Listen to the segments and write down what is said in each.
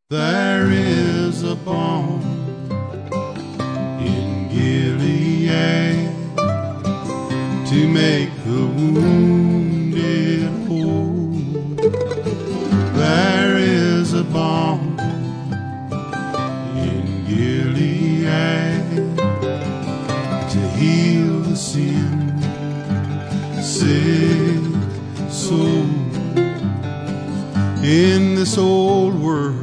There is a balm in Gilead to make the wounded whole. There is a balm in Gilead to heal the sick soul. In this old world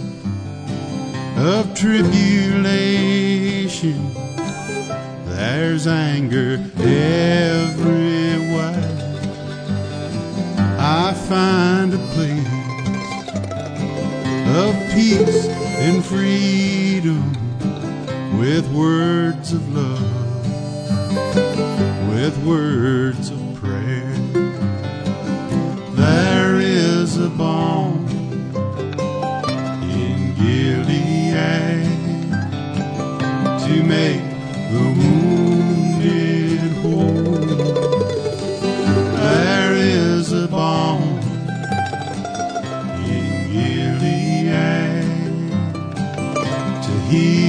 of tribulation, there's anger everywhere. I find a place of peace and freedom with words of love, with words of prayer. There is a balm in Gilead to make the wounded whole. There is a balm in Gilead to heal